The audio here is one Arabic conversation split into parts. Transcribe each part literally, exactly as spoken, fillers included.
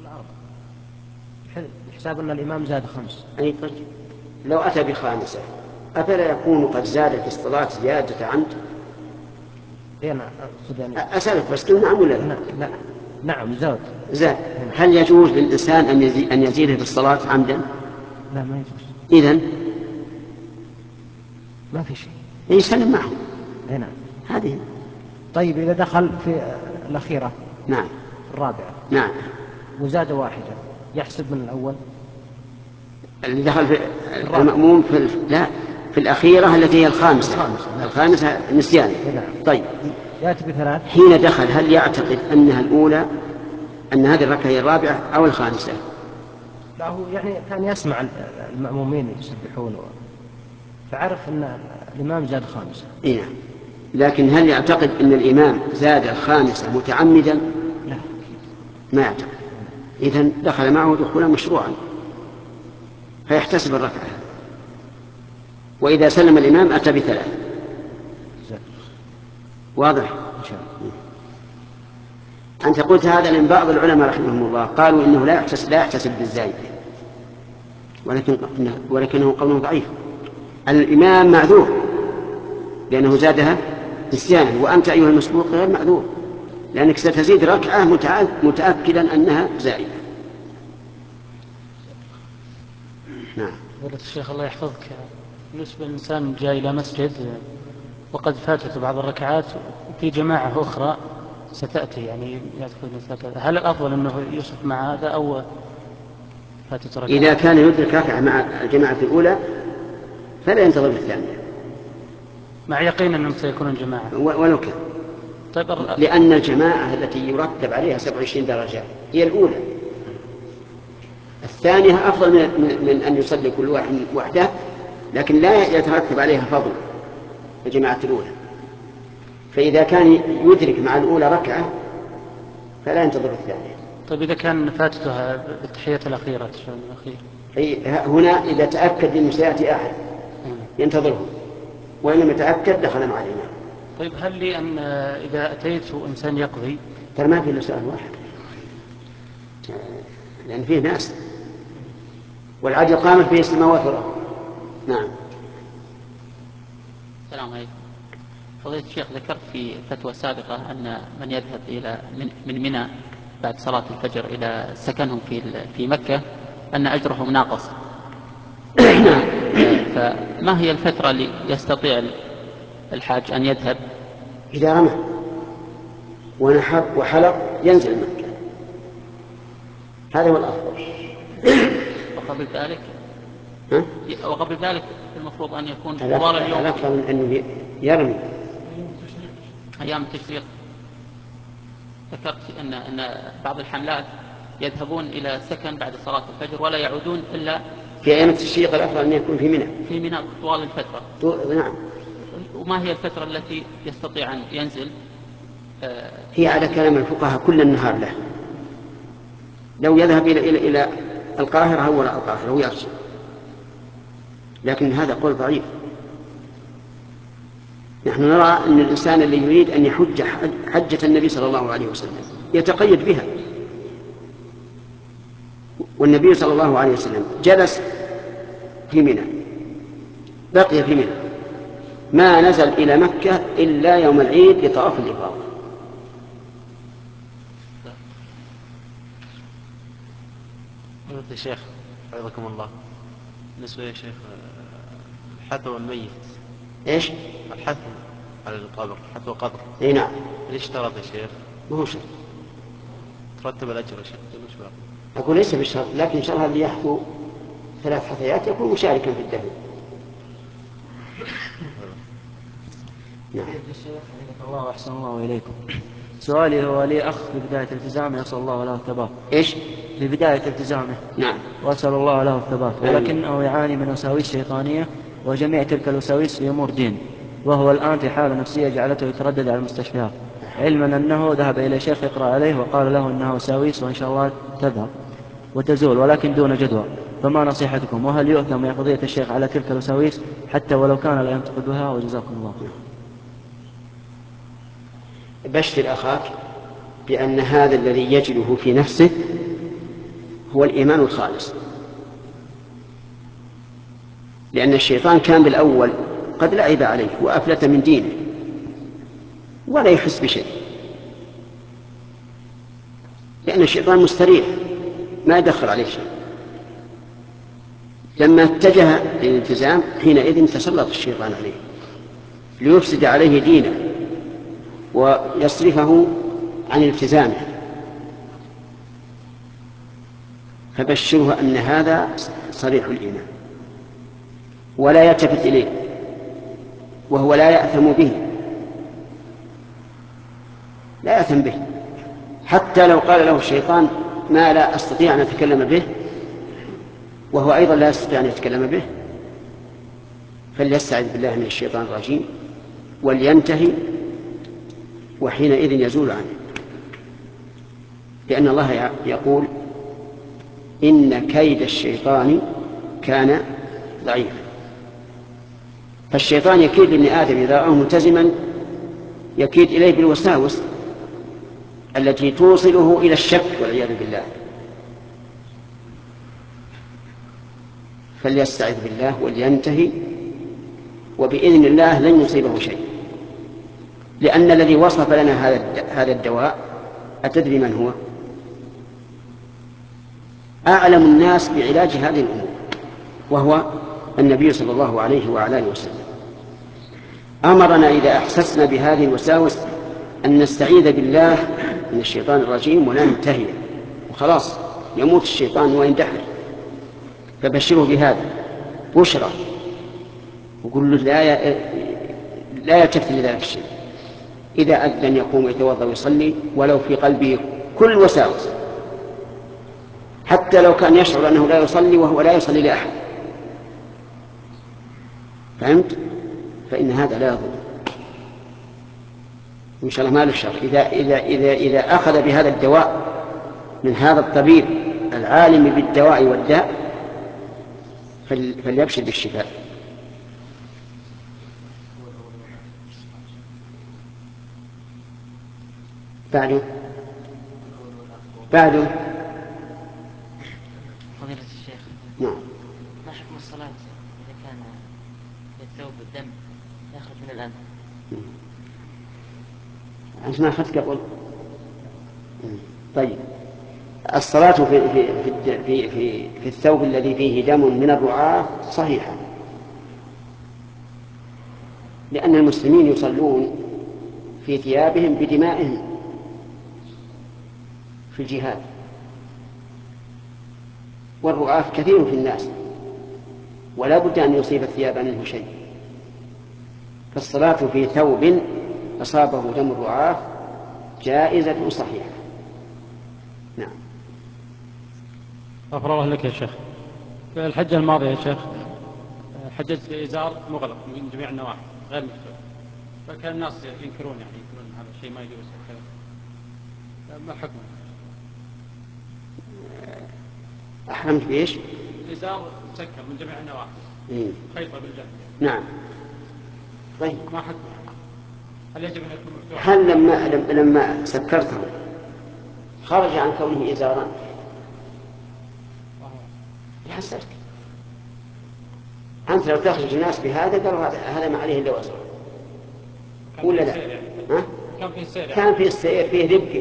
حساب أن الإمام زاد خمس. أي طيب، لو أتى بخامسة أفلا يكون قد زاد في الصلاة زيادة عمد؟ أنا أسألك بس قل نعم ولا لا؟ لا. نعم زاد. زاد. هل يجوز للإنسان أن يزيد أن يزيد في الصلاة عمدا؟ لا ما يجوز. إذن ما في شيء. يسلم معه. هنا. هذه. طيب إذا دخل في الأخيرة. نعم. الرابعة. نعم. وزاد واحدة يحسب من الأول. اللي دخل في المأموم في الف... لا في الأخيرة التي هي الخامسة. الخامسة, الخامسة نسيان. طيب. يأتي بثلاث. حين دخل هل يعتقد أنها الأولى، أن هذه الركعة هي الرابعة أو الخامسة؟ لا هو يعني كان يسمع المأمومين يسبحون فعرف أن الإمام زاد خامسة. إيه. لكن هل يعتقد أن الإمام زاد الخامسة متعمدا؟ لا ما يعتقد. إذن دخل معه دخولا مشروعا فيحتسب الركعة. وإذا سلم الإمام أتى بثلاث. واضح؟ أنت قلت هذا لأن بعض العلماء رحمهم الله قالوا إنه لا يحتسب, لا يحتسب بالزايد، ولكن ولكنه قول ضعيف. الإمام معذور لأنه زادها نسيانا، وأنت أيها المسبوق غير معذور لأنك ستزيد ركعة متأكدا أنها زائدة. نعم. فضيلة الشيخ الله يحفظك، بالنسبة للإنسان جاء إلى مسجد وقد فاتته بعض الركعات وفي جماعة أخرى ستأتي يعني يدخل مثل، هل الأفضل أنه يصف مع هذا أو فاتته ركعة؟ إذا كان يدرك ركعة مع الجماعة الأولى فلا ينتظر الثانية مع يقين أنهم سيكونون جماعة ولو كان. طيب لأن الجماعة التي يرتب عليها سبع وعشرين درجة هي الأولى، الثانية أفضل من, من أن يصلي كل واحد وحده لكن لا يترتب عليها فضل الجماعة الأولى. فإذا كان يدرك مع الأولى ركعة فلا ينتظر الثانية. طيب إذا كان فاتتها بالتحية الأخيرة هنا إذا تأكد أنه سيأتي أحد ينتظره، وإن لم يتأكد دخل مع الإمام. طيب هل لي أن إذا أتيت إنسان يقضي؟ ترى ما في إلا سؤال واحد لأن فيه ناس والعدل قامت فيه السماوات والأرض. نعم. السلام عليكم. فضيلة الشيخ ذكرت في فتوى سابقة أن من يذهب إلى من منى بعد صلاة الفجر إلى سكنهم في في مكة أن أجره ناقص. فما هي الفترة اللي يستطيع الحاج أن يذهب؟ إذا رمى ونحر وحلق ينزل مكة، هذا هو الأفضل. وقبل ذلك ها؟ وقبل ذلك المفروض أن يكون طوال اليوم. الأفضل من أنه يرمي أيام التشريق. ذكرت أن أن بعض الحملات يذهبون إلى سكن بعد صلاة الفجر ولا يعودون إلا في أيام التشريق. الأفضل أن يكون في منى في منى طوال الفترة. نعم. وما هي الفترة التي يستطيع أن ينزل؟ آه هي على كلام الفقهاء كل النهار له. لو يذهب إلى إلى إلى القاهرة هو القاهرة ويرجع، لكن هذا قول ضعيف. نحن نرى أن الإنسان اللي يريد أن يحج حجة النبي صلى الله عليه وسلم يتقيد بها، والنبي صلى الله عليه وسلم جلس في منى بقي في منى ما نزل إلى مكة إلا يوم العيد لطواف الإفاضة. يا شيخ حفظكم الله، بالنسبة يا شيخ الحثو الميت ايش؟ الحثو على القبر، حثو قبر. اي نعم. ليش اشترط يا شيخ؟ ما هو شرط. ترتب الأجر يا شيخ. أقول ليس بالشرط، لكن شرط اللي يحثو ثلاث حثيات يكون مشاركا في الدفن. نعم. الله وأحسن الله إليكم. سؤالي هو لي أخ في بداية التزامه أسأل الله له الثبات. إيش؟ في بداية التزامه. نعم. وأسأل الله له الثبات، ولكنه يعاني من وساوس شيطانية وجميع تلك الوساوس في أمور دين، وهو الآن في حالة نفسية جعلته يتردد على المستشفيات، علما أنه ذهب إلى شيخ يقرأ عليه وقال له أنها وساوس وإن شاء الله تذهب وتزول ولكن دون جدوى. فما نصيحتكم؟ وهل يؤثم يا فضيلة الشيخ على تلك الوساوس حتى ولو كان لا ينتقدها؟ وجزاكم الله. بشر أخاك بأن هذا الذي يجده في نفسه هو الإيمان الخالص، لأن الشيطان كان بالأول قد لعب عليه وأفلت من دينه ولا يحس بشيء، لأن الشيطان مستريح ما يدخل عليه شيء. لما اتجه للالتزام حينئذ تسلط الشيطان عليه ليفسد عليه دينه ويصرفه عن التزامه. فبشره أن هذا صريح الإيمان ولا يلتفت إليه وهو لا يأثم به، لا يأثم به، حتى لو قال له الشيطان ما لا أستطيع أن أتكلم به وهو أيضا لا يستطيع أن يتكلم به، فليستعذ بالله من الشيطان الرجيم ولينتهي، وحينئذ يزول عنه، لأن الله يقول إن كيد الشيطان كان ضعيفا. فالشيطان يكيد لابن آدم إذا رآه ملتزما، يكيد إليه بالوساوس التي توصله إلى الشك والعياذ بالله. فليستعذ بالله ولينتهي، وبإذن الله لن يصيبه شيء، لأن الذي وصف لنا هذا الدواء أتدري من هو؟ أعلم الناس بعلاج هذه الأمور، وهو النبي صلى الله عليه وعلى آله وسلم. أمرنا إذا أحسسنا بهذه الوساوس أن نستعيذ بالله من الشيطان الرجيم وننتهي، وخلاص يموت الشيطان ويندحر. فبشره بهذا بشرى، وقل له لا لا يلتفت لذلك الشيء. إذا أذن يقوم يتوضأ ويصلي ولو في قلبه كل وساوس، حتى لو كان يشعر أنه لا يصلي وهو لا يصلي لأحد. فهمت؟ فإن هذا لا يضر إن شاء الله ما له شر. إذا, إذا, إذا, إذا أخذ بهذا الدواء من هذا الطبيب العالم بالدواء والداء فليبشر بالشفاء. بعده بعده فضيلة الشيخ، نعم. ما حكم الصلاة إذا كان الثوب الدم يخرج من الأنف؟ أنت ما أخذت قبل؟ طيب، الصلاة في في في في في الثوب الذي فيه دم من الرعاة صحيحة، لأن المسلمين يصلون في ثيابهم بدمائهم في الجهاد، والرعاة كثير في الناس ولا بد أن يصيب الثياب منه شيء. فالصلاة في ثوب أصابه دم الرعاة جائزة صحيحة. نعم. غفر الله لك يا شيخ. في الحجة الماضية يا شيخ حججت في إزار مغلق من جميع النواحي غير مفتوح، فكان الناس ينكرون يعني يقولون هذا الشيء ما يجوز. ما حكمه؟ أحرمت بإيش؟ إزار مسكر من جميع النواحي. إيه؟ خيطة بالجنب. نعم. طيب، ما حكمه؟ هل يجب أن يكون مفتوح؟ هل لما لما سكرته خرج عن كونه إزارا؟ يحسرك. أنت لو تخرج الناس بهذا قالوا هذا ما عليه إلا وزر ولا لا؟ يعني. ها؟ كان فيه السير يعني. كان فيه السير، فيه ربكة.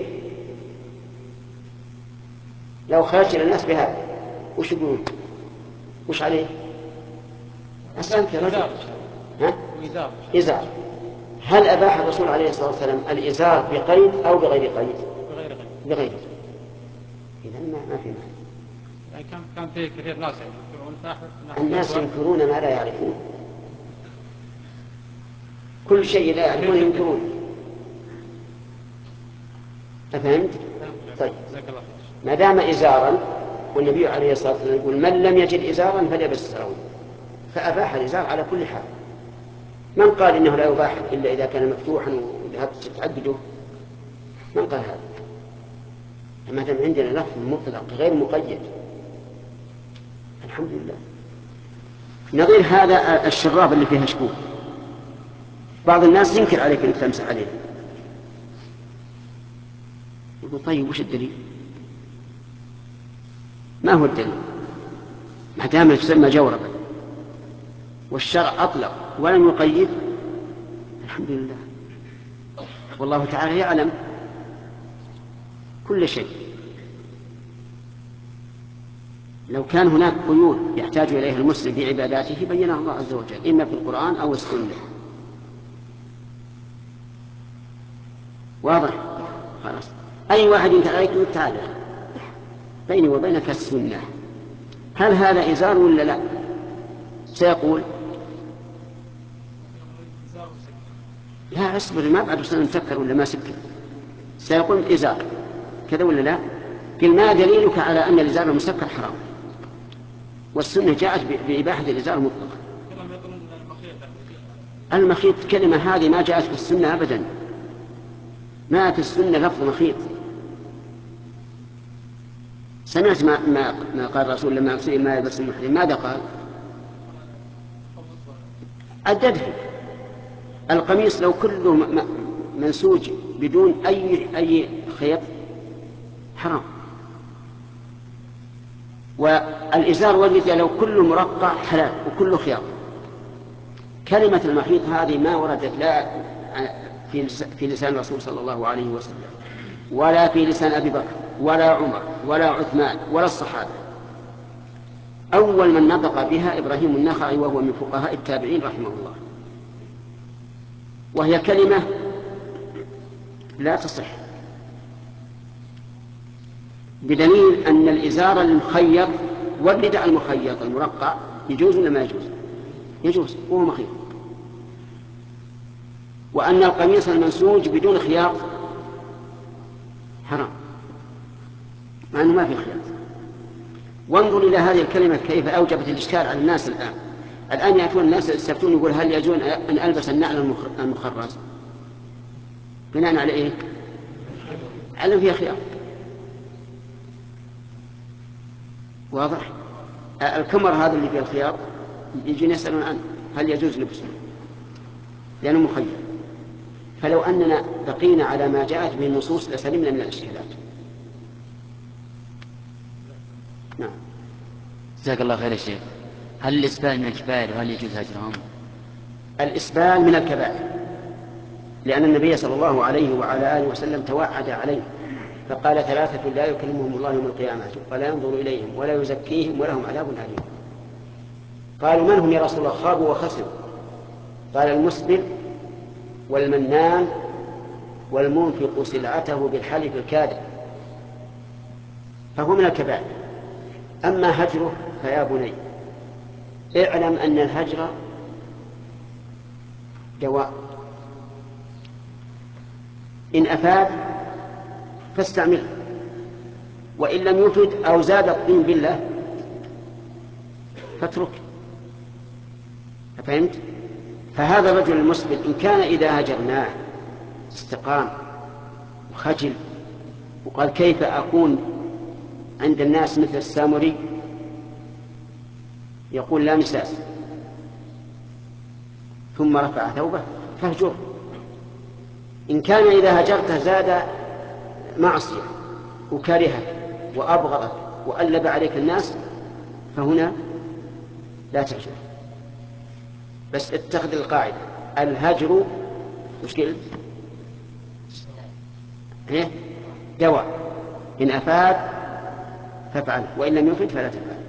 لو خرج الناس بهذا وش يقولون؟ وش عليه؟ أسلمت يا رجل. ها؟ وإزار. إزار. هل أباح الرسول عليه الصلاة والسلام الإزار بقيد أو بغير قيد؟ بغير قيد. بغير. إذا ما ما في معنى. يعني كان كان فيه كثير ناس يعني ينكرون فاحد. الناس ينكرون ما لا يعرفون، كل شيء لا يعرفون ينكرون. أفهمت؟ طيب، ما دام إزارا، والنبي عليه الصلاة والسلام يقول من لم يجد إزارا فليلبس إزاره، فأباح الإزار على كل حال. من قال إنه لا يباح إلا إذا كان مفتوحا وذهبت تعدده؟ من قال هذا؟ ما دام عندنا لفظ مطلق غير مقيد الحمد لله. نظير هذا الشراب اللي فيها شكوك، بعض الناس ينكر عليك أنك تمسح عليه، يقول طيب وش الدليل؟ ما هو الدليل؟ ما دام تسمى جوربا والشرع أطلق ولم يقيد، الحمد لله. والله تعالى يعلم كل شيء. لو كان هناك قيود يحتاج إليها المسلم في عباداته بينها الله عز وجل إما في القرآن أو السنة. واضح؟ خلاص. أي واحد انت عليك تعالى بيني وبينك السنة، هل هذا إزار ولا لا؟ سيقول لا اصبر، ما بعد وصلنا نفكر ولا ما سكر. سيقول إزار كذا ولا لا؟ قل ما دليلك على أن الإزار المسكر حرام؟ والسنة جاءت بإباحة الإزار مطلقا. المخيط كلمة هذه ما جاءت في السنة أبدا، ما في السنة لفظ مخيط. سمعت ما, ما, ما قال الرسول لما سئل ما يلبس المحرم ماذا قال؟ عدده. القميص لو كله منسوج بدون أي أي خيط حرام، والإزار والرداء لو كله مرقع حلال وكله خياط. كلمة المحيط هذه ما وردت لا في لسان الرسول صلى الله عليه وسلم ولا في لسان أبي بكر ولا عمر ولا عثمان ولا الصحابة. أول من نطق بها إبراهيم النخعي وهو من فقهاء التابعين رحمه الله، وهي كلمة لا تصح، بدليل أن الإزار المخيط والرداء المخيط المرقع يجوز ولا ما يجوز؟ يجوز وهو مخيط. وأن القميص المنسوج بدون خياط حرام مع أنه ما في خياط. وانظر إلى هذه الكلمة كيف أوجبت الإشكال على الناس الآن. الآن يأتون الناس يستفتون يقول هل يجوز أن ألبس النعل المخرز؟ بناء على إيه؟ علم فيها خياط. واضح؟ الكمر هذا اللي فيه الخياط يجي يسألون عنه هل يجوز لبسه لأنه مخيط. فلو أننا بقينا على ما جاءت به النصوص لسلمنا من الإشكالات. نعم. جزاك الله خير يا شيخ. هل الإسبال من الكبائر وهل يجوز هجرهم؟ الإسبال من الكبائر، لأن النبي صلى الله عليه وعلى آله وسلم توعد عليه فقال ثلاثة لا يكلمهم الله يوم القيامة ولا ينظر إليهم ولا يزكيهم ولهم عذاب أليم. قالوا من هم يا رسول الله؟ خابوا وخسروا. قال المسبل والمنان والمنفق سلعته بالحلف الكاذب، فهو من الكبائر. أما هجره فيا بني اعلم أن الهجر دواء، إن أفاد فاستعمله، وإن لم يفد أو زاد الطين بالله فاترك. فهمت؟ فهذا الرجل المسبل إن كان إذا هجرناه استقام وخجل وقال كيف أكون عند الناس مثل السامري يقول لا مساس ثم رفع ثوبه فاهجره. إن كان إذا هجرته زاد معصية وكرهك وأبغضك وألب عليك الناس فهنا لا تهجر، بس اتخذ القاعدة الهجر مشكلة إيه؟ دواء، إن أفاد فافعل وإن لم يفد فلا تفعل.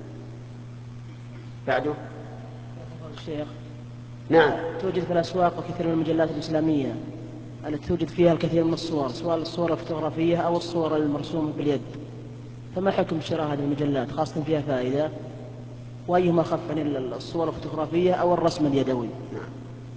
بعده الشيخ نعم. توجد في الأسواق وكثير من المجلات الإسلامية التي توجد فيها الكثير من الصور، سواء الصور الفوتوغرافية أو الصور المرسومة باليد، فما حكم شراء هذه المجلات خاصة فيها فائدة؟ وأيهما أخف عن الصور الفوتوغرافية أو الرسم اليدوي؟ نعم.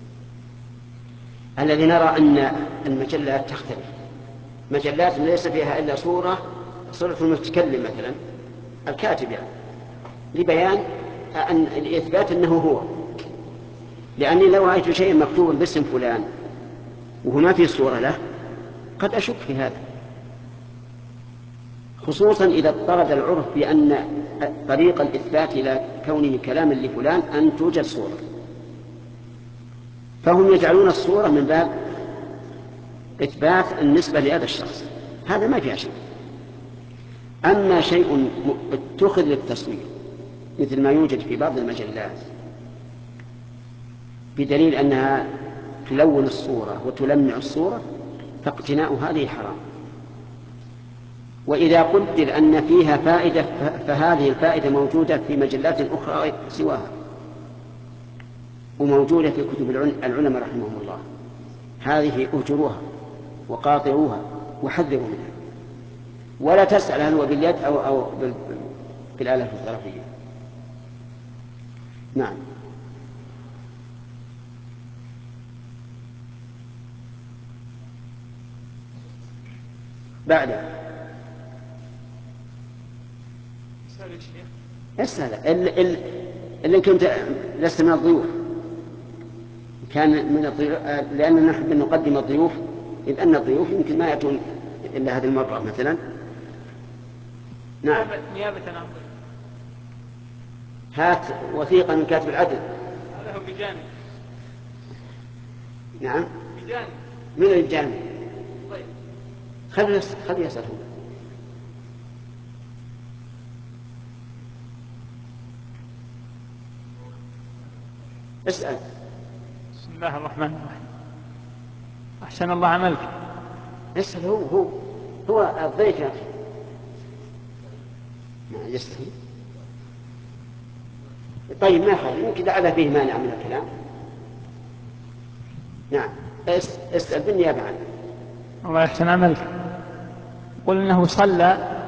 الذي نرى أن المجلات تختلف، مجلات ليس فيها إلا صورة صورة المتكلم مثلا الكاتب يعني لبيان أن لإثبات أنه هو، لأني لو رأيت شيئا مكتوبا باسم فلان وهو ما في صورة له قد أشك في هذا، خصوصا إذا اضطرد العرف بأن طريق الإثبات إلى كونه كلاما لفلان أن توجد صورة، فهم يجعلون الصورة من باب إثبات النسبة لهذا الشخص، هذا ما فيها شيء. أما شيء اتخذ للتصوير مثل ما يوجد في بعض المجلات بدليل أنها تلون الصورة وتلمع الصورة فاقتناء هذه حرام. وإذا قدر أن فيها فائدة فهذه الفائدة موجودة في مجلات أخرى سواها وموجودة في كتب العلماء رحمهم الله، هذه أجروها وقاطعوها وحذروا منها، ولا تسأل هل هو باليد أو, أو بالآلة الفوتوغرافية. نعم. بعد اسأل اللي كنت لست من الضيوف كان من الضيوف، لأننا نحب أن نقدم الضيوف، إذ أن الضيوف يمكن ما يأتون إلا هذه المرة مثلا. نعم. نيابة عن هات وثيقة من كاتب العدل. هذا هو بجانب. نعم. بجانب. من الجانب؟ طيب. خلي يسأل خلي يسأل هو. اسأل. بسم الله الرحمن الرحيم. أحسن الله عملك. اسأل هو هو هو الضيف يا أخي. ما يستحي. طيب ما خلي يمكن لعل فيه مانع من الكلام. نعم اسأل بالنيابة عنه. الله يحسن عملك. قل إنه صلى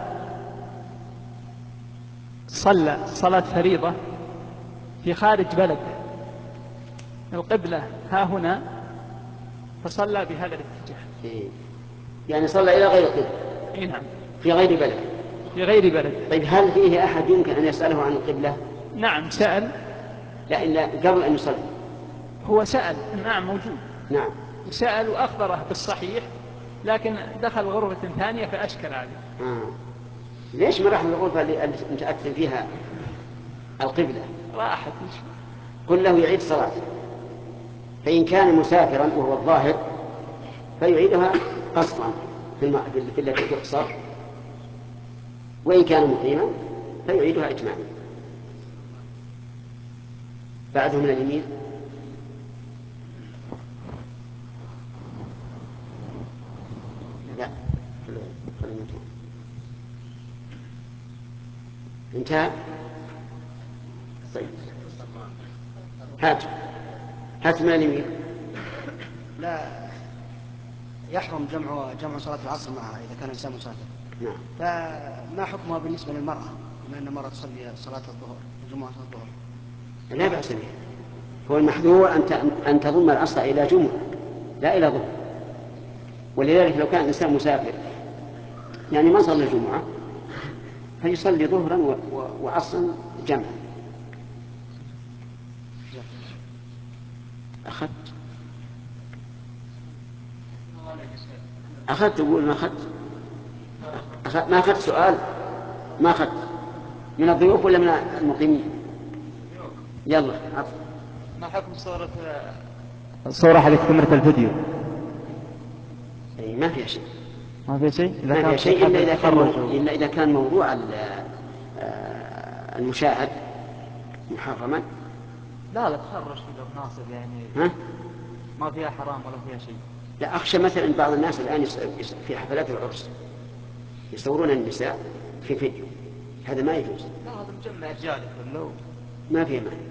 صلى صلاة فريضة في خارج بلد، القبلة ها هنا، فصلى بهذا الاتجاه. إيه. يعني صلى إلى غير القبلة. إيه نعم. في غير بلد. في غير بلد. طيب هل فيه أحد يمكن أن يسأله عن القبلة؟ نعم سأل. لا إلا قبل أن يصلي. هو سأل. نعم موجود. نعم. سأل وأخبره بالصحيح، لكن دخل غرفة ثانية فأشكل عليه. آه. ليش ما راح الغرفة اللي متأكد فيها القبلة؟ راحت. قل له يعيد صلاته، فإن كان مسافرا وهو الظاهر فيعيدها قصرا في التي تقصر، وإن كان مقيما فيعيدها إتماما. بعده من اليمين. لا انتهى. طيب هات هات من اليمين. لا يحرم جمع جمع صلاة العصر معها إذا كان الإنسان مسافر. نعم. فما حكمها بالنسبة للمرأة بما أن المرأة تصلي صلاة الظهر وجمعة الظهر؟ لا بأس به. هو المحذور أن أن تضم العصر إلى جمعة لا إلى ظهر، ولذلك لو كان الإنسان مسافر يعني ما صلى الجمعة فيصلي ظهرا وعصرا جمعا. أخذت أخذت تقول ما أخذت أخذت ما أخذت سؤال ما أخذت من الضيوف ولا من المقيمين؟ يلا عفوا. ما حكم صورة الصورة حق كاميرا الفيديو؟ أي ما فيها شيء. ما فيها شيء. ما فيها شيء إلا إذا كان إلا إذا كان موضوع المشاهد محرما. لا لا تخرج في المناصب يعني. ها؟ ما فيها حرام ولا فيها شيء. لا أخشى مثلا بعض الناس الآن في حفلات العرس يصورون النساء في فيديو، هذا ما يجوز. لا هذا مجمع رجالي كله ما فيه مانع.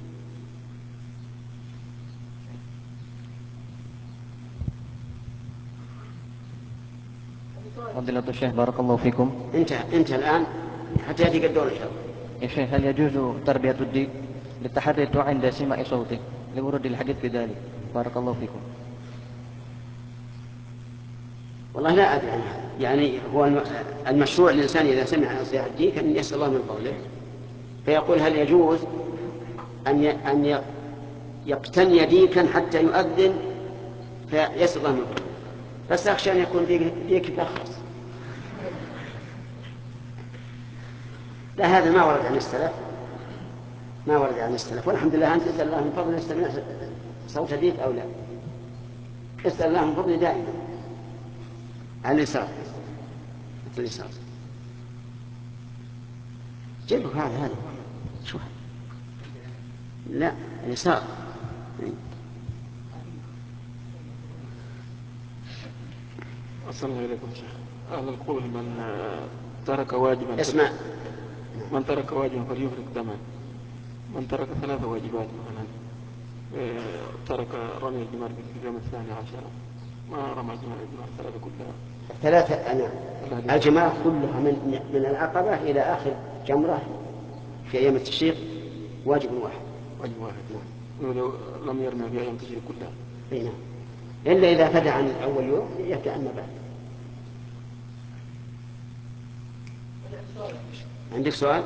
فضيلة الشيخ بارك الله فيكم. انتهى انتهى الآن حتى يأتي الدور إن شاء الله. يا شيخ هل يجوز تربية الديك للتحري الدعاء عند سماع صوته لورود الحديث بذلك؟ بارك الله فيكم. والله لا أدري عنها. يعني هو المشروع الإنسان إذا سمع صياح الديك أن يسأل الله من فضله، فيقول هل يجوز أن أن يقتني ديكا حتى يؤذن فيسأل الله من فضله، بس أخشى أن يكون ديك يتأخص. لا هذا ما ورد عن السلف، ما ورد عن السلف، والحمد لله. أنت تسأل الله من فضله يستمع صوت ديك أو لا، اسأل الله من فضله دائما عن اليسار اليسار. جيبك هذا هذا شوف لا اليسار. أصلى إليكم شيخ. أهل القول من ترك واجبا اسمع من ترك واجبا فليفرق دما. من ترك ثلاث واجبات مثلا ترك رمي الجمار في اليوم الثاني عشر ما رمى الجمار ثلاثة كلها ثلاثة أنا الجمار كلها من من العقبة إلى آخر جمرة في أيام التشريق واجب واحد. واجب واحد نعم. لو لم يرمي في أيام التشريق كلها. أي نعم. إلا إذا فدى عن أول يوم يتأنى بعد. عندك سؤال؟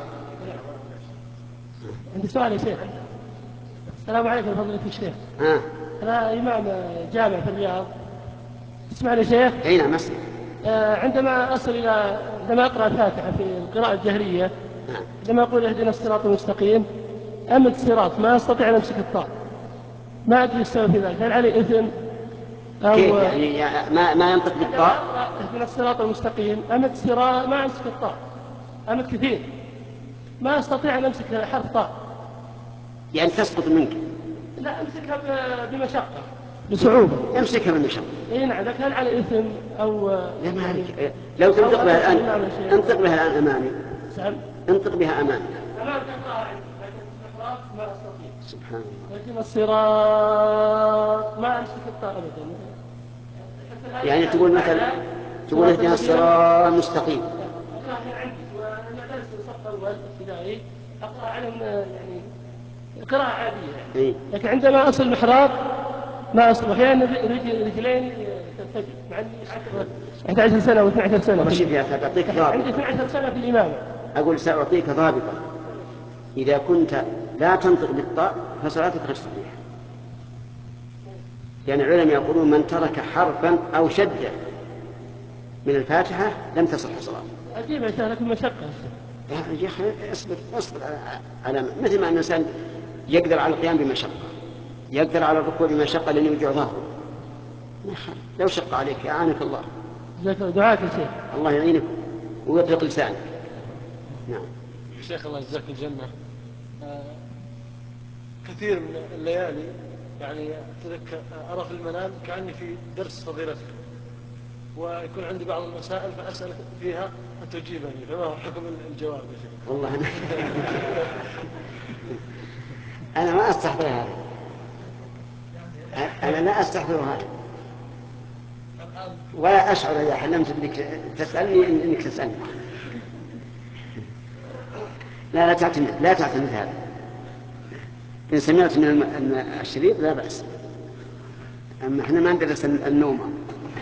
عندي سؤال يا شيخ. السلام عليكم فضيلة الشيخ. آه. أنا إمام جامع في الرياض. اسمعني يا شيخ. أي نعم أسمع. آه عندما أصل إلى عندما أقرأ الفاتحة في القراءة الجهرية نعم. عندما أقول اهدنا الصراط المستقيم أمد الصراط ما أستطيع أن أمسك الطاء. ما أدري السبب في ذلك، هل علي إثم أو كيف يعني ما ما ينطق بالطاء؟ اهدنا الصراط المستقيم أمد الصراط ما أمسك الطاء. أمد كثير. ما أستطيع أن أمسك حرف طاء. يعني تسقط منك؟ لا أمسكها بمشقة بصعوبة. أمسكها بمشقة. إيه نعم، لكن هل على إثم أو لا ما عليك. لو تنطق بها الآن انطق بها الآن أمامي. سأل. انطق بها أمامي. أمامك أقرأها عندي لكن الإخراج ما أستطيع. سبحان الله. لكن الصراط ما أمسك الطاء أبدا. يعني تقول مثلا تقول اهدنا الصراط المستقيم. أقرأها عندي وأنا درس الصف الأول ابتدائي أقرأ عليهم يعني قراءة عادية يعني. إيه؟ لكن عندما أصل المحراب ما أصل أحيانا رجل رجلين ترتجل مع أني أحد عشر سنة أو اثنتي عشرة سنة. شوف يا أخي أعطيك ضابطة. عندي اثنتي عشرة سنة في الإمامة. أقول سأعطيك ضابطة. إذا كنت لا تنطق بالطاء فصلاتك غير صحيحة. يعني العلماء يقولون من ترك حرفا أو شدة من الفاتحة لم تصح صلاته. عجيب يا شيخ لكن مشقة. يا أخي اصبر اصبر على مثل ما الإنسان يقدر على القيام بمشقة يقدر على الركوع بمشقة لأنه يوجع ظهره. لو شق عليك أعانك الله. دعاك يا شيخ. الله يعينك ويطلق لسانك. نعم. شيخ الله يجزاك الجنة. آه كثير من الليالي يعني أتذكر أرى في المنام كأني في درس فضيلتك ويكون عندي بعض المسائل فأسألك فيها فتجيبني، فما هو حكم الجواب يا شيخ؟ والله أنا, أنا ما أستحضر هذا. أنا لا أستحضر هذا ولا أشعر إذا حلمت أنك تسألني أنك تسألني. لا لا تعتمد لا تعتمد هذا. إن سمعت من الشريط لا بأس. أما إحنا ما ندرس النوم.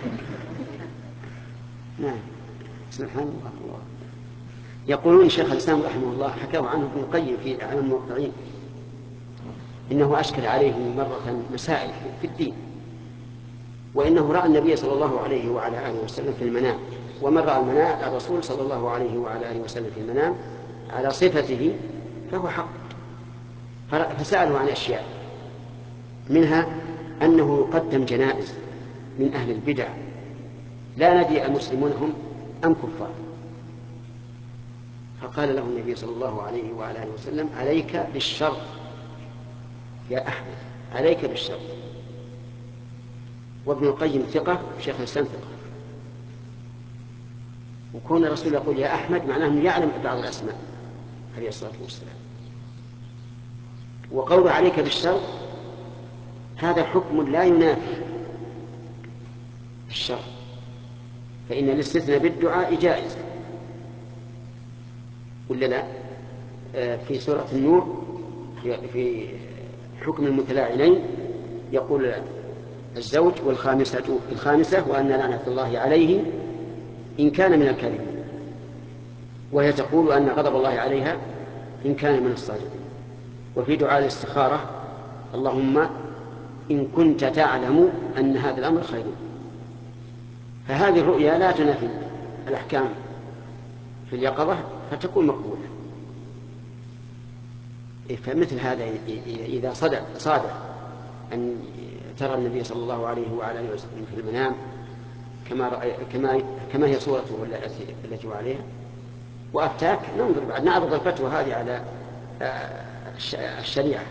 نعم. سبحان الله. الله. يقولون شيخ الإسلام رحمه الله حكاه عنه ابن القيم في أعلام الموقعين إنه أشكل عليه مرة مسائل في الدين، وإنه رأى النبي صلى الله عليه وعلى آله وسلم في المنام، ومن رأى المنام الرسول صلى الله عليه وعلى آله وسلم في المنام على صفته فهو حق. فسألوا عن أشياء منها أنه يقدم جنائز من أهل البدع لا ندري المسلمون هم أم كفار، فقال له النبي صلى الله عليه وعلى آله وسلم عليك بالشر يا أحمد، عليك بالشر. وابن القيم ثقة شيخ الإسلام ثقة، وكون الرسول يقول يا أحمد معناه أنه يعلم بعض الأسماء عليه الصلاة والسلام. وقوله عليك بالشر هذا حكم لا ينافي الشر، فإن الاستثناء بالدعاء جائز ولا لا؟ في سورة النور في حكم المتلاعنين يقول الزوج والخامسة الخامسة وأن لعنة الله عليه إن كان من الكاذبين، وهي تقول أن غضب الله عليها إن كان من الصادقين. وفي دعاء الاستخارة اللهم إن كنت تعلم أن هذا الأمر خير. فهذه الرؤيا لا تنافي الأحكام في اليقظة فتكون مقبولة. فمثل هذا إذا صدق صادق أن ترى النبي صلى الله عليه وعلى آله وسلم في المنام كما كما كما هي صورته التي هو عليها وأفتاك ننظر بعد نعرض الفتوى هذه على الشريعة.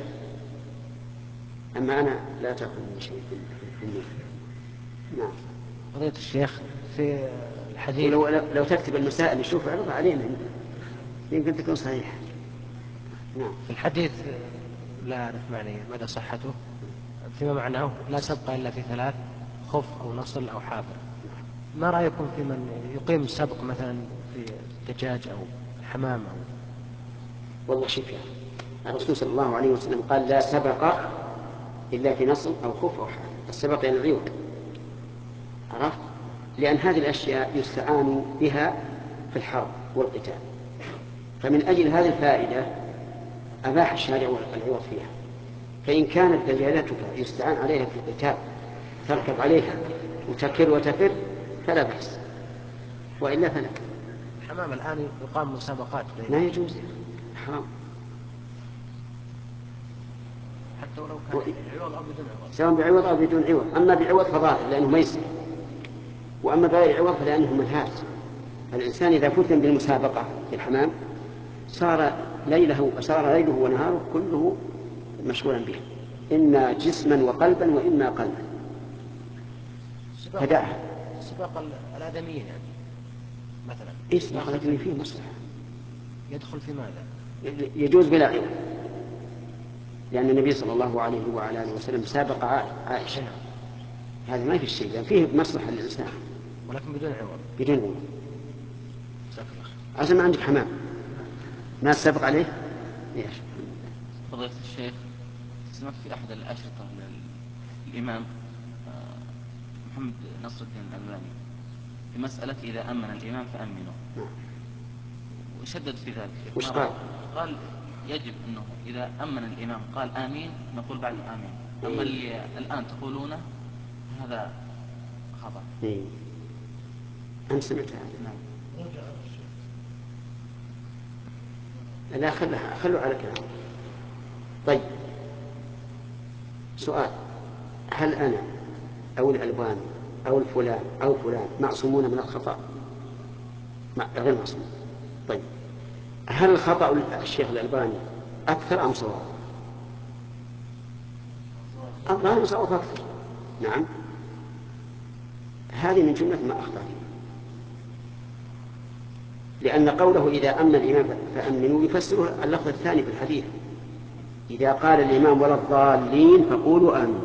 أما أنا لا تأخذ من شيء في النية. نعم. قضية الشيخ في الحديث ولو لو تكتب المسائل يشوف عرضها علينا يمكن تكون صحيحة. نعم. في الحديث لا أعرف معني مدى صحته فيما معناه لا سبق إلا في ثلاث: خف أو نصل أو حافر. ما رأيكم في من يقيم السبق مثلا في دجاج أو حمام أو والله شوف يعني الرسول صلى الله عليه وسلم قال لا سبق إلا في نصل أو خف أو حافر. السبق يعني العيوب، عرفت؟ لأن هذه الأشياء يستعان بها في الحرب والقتال، فمن أجل هذه الفائدة أباح الشارع العوض فيها. فإن كانت دجاجتك يستعان عليها في القتال تركب عليها وتكر وتفر فلا بأس، وإلا فلا. الحمام الآن يقام مسابقات لا يجوز، حرام حتى ولو كان بعوض أو بدون عوض، سواء بعوض أو بدون عوض. أما بعوض فظاهر لأنه ميسر، وأما بغير عوض فلأنه ملهاج. الإنسان إذا فتن بالمسابقة في الحمام صار ليله صار ليله ونهاره كله مشغولا به، إما جسما وقلبا وإما قلبا. فدعها. سباق الآدميين يعني مثلا. إيه سباق الآدميين فيه مصلحة. يدخل في ماذا؟ يجوز بلا عوض، لأن النبي صلى الله عليه وعلى آله وسلم سابق عائشة. هذا ما في شيء، لأن فيه مصلحة للإنسان، ولكن بدون عوض. بدون عوض. عشان ما عندك حمام ما سبق عليه. ليش؟ فضيلة الشيخ، سمعت في أحد الأشرطة الإمام محمد نصر الدين الألباني في مسألة إذا أمن الإمام فأمنوا، وشدد في ذلك. وش قال؟ قال يجب أنه إذا أمن الإمام قال آمين نقول بعد آمين، أما اللي الآن تقولونه هذا خطأ. إيه. أنا سمعت هذا. نعم. لا خلها خلوا على كلام. طيب سؤال: هل أنا أو الألباني أو الفلان أو فلان معصومون من الخطأ؟ غير معصوم. طيب هل الخطأ الشيخ الألباني أكثر أم صواب؟ الظاهر صواب أكثر. نعم، هذه من جملة ما أخطأ فيه، لأن قوله إذا أمن الإمام فأمنوا يفسره اللفظ الثاني في الحديث: إذا قال الإمام ولا الضالين فقولوا آمين.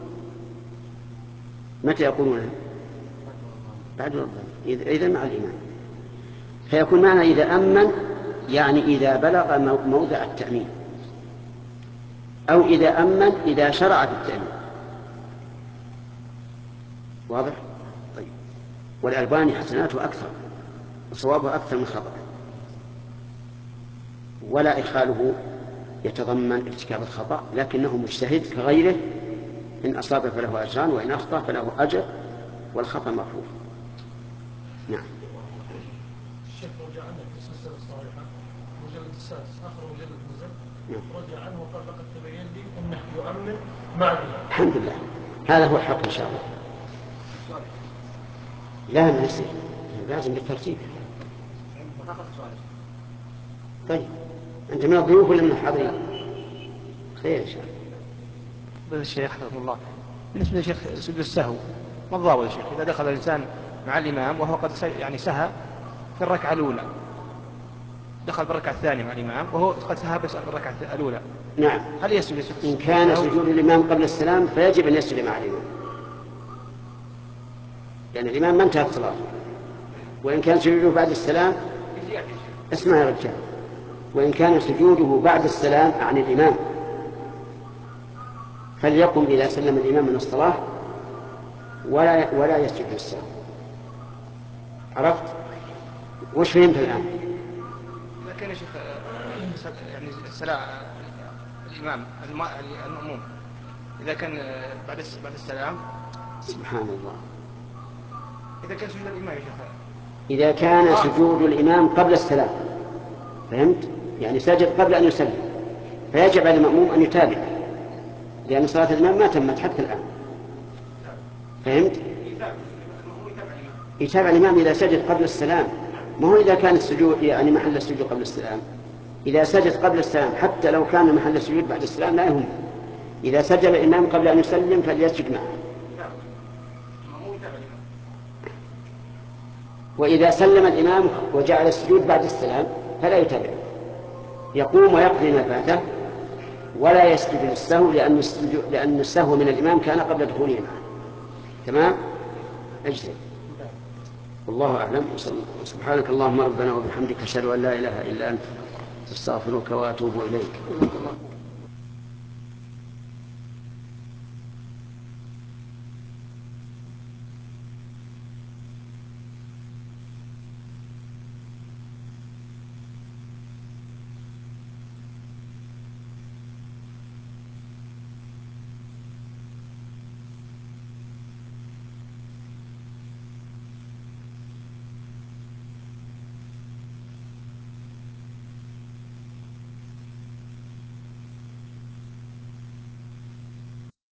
متى يقولون؟ بعد ولا الضالين، إذا مع الإمام. فيكون معنى إذا أمن يعني إذا بلغ موضع التأمين، أو إذا أمن إذا شرع في التأمين. واضح؟ طيب. والألباني حسناته أكثر وصوابه أكثر من خطأ، ولا إخاله يتضمن ارتكاب الخطأ، لكنه مجتهد كغيره، إن أصاب فله أجران وإن أخطأ فله أجر والخطأ مغفور. نعم. الشيخ رجع عنه في السلسلة الصحيحة مجلد السادس آخر مجلد نزل، رجع عنه وقال لقد تبين لي أنه يؤمن مع الإمام. الحمد لله، هذا هو الحق إن شاء الله. لا ما يصير، لازم بالترتيب. طيب أنت من الضيوف ولا من الحاضرين؟ خير إن شاء الله. بالنسبة للشيخ حفظه الله، بالنسبة للشيخ سجود السهو ما الضابط يا شيخ إذا دخل الإنسان مع الإمام وهو قد يعني سهى في الركعة الأولى، دخل بالركعة الثانية مع الإمام وهو قد سهى بس في الركعة الأولى؟ نعم. هل يسجد يسجد؟ إن كان سجود الإمام قبل السلام فيجب أن يسجد مع الإمام، لأن يعني الإمام ما انتهت صلاته. وإن كان سجوده بعد السلام، اسمع يا رجال، وإن كان سجوده بعد السلام عن الإمام فليقم إذا سلم الإمام من الصلاة ولا ولا يسجد للسهو. عرفت؟ وش فهمت الآن؟ إذا كان يا شيخ يعني السلام الإمام المأموم إذا كان بعد بعد السلام، سبحان الله، إذا كان سجود الإمام يا شيخ، إذا كان سجود الإمام قبل السلام، فهمت؟ يعني سجد قبل أن يسلم، فيجب على المأموم أن يتابع، لأن صلاة الإمام ما تمت حتى الآن. فهمت؟ يتابع الإمام إذا سجد قبل السلام ما هو إذا كان السجود يعني محل السجود قبل السلام، إذا سجد قبل السلام حتى لو كان محل السجود بعد السلام لا يهم. إذا سجد الإمام قبل أن يسلم فليسجد معه. وإذا سلم الإمام وجعل السجود بعد السلام فلا يتابع، يقوم ويقضي ما فاته ولا يسجد للسهو، لأن لأن السهو من الإمام كان قبل دخوله معه. تمام؟ اجتهد. والله أعلم. سبحانك اللهم ربنا وبحمدك أشهد أن لا إله إلا أنت أستغفرك وأتوب إليك.